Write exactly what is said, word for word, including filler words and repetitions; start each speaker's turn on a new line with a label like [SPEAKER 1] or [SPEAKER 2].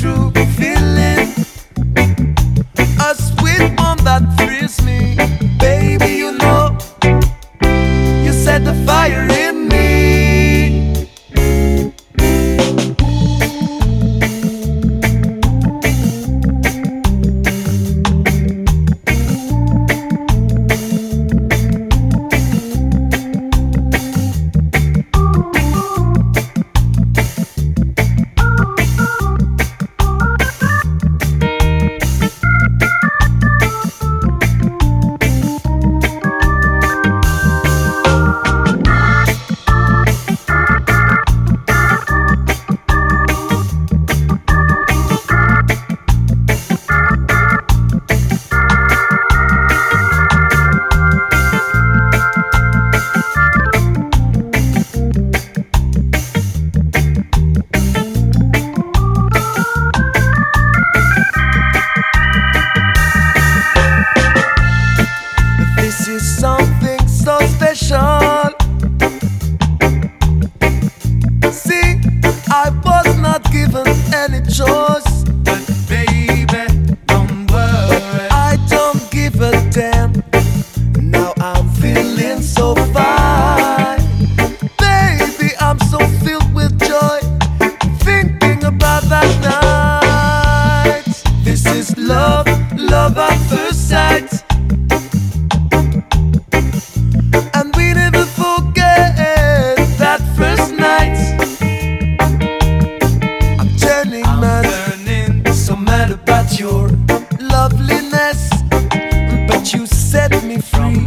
[SPEAKER 1] true feeling, a sweet one that thrills me. Baby, you know, you set the fire in me. This is something so special. See, I was not given any choice, but baby, don't worry, I don't give a damn. Now I'm feeling so fine. Baby, I'm so filled with joy, thinking about that night. This is love, love at first sight. About your loveliness, but you set me free.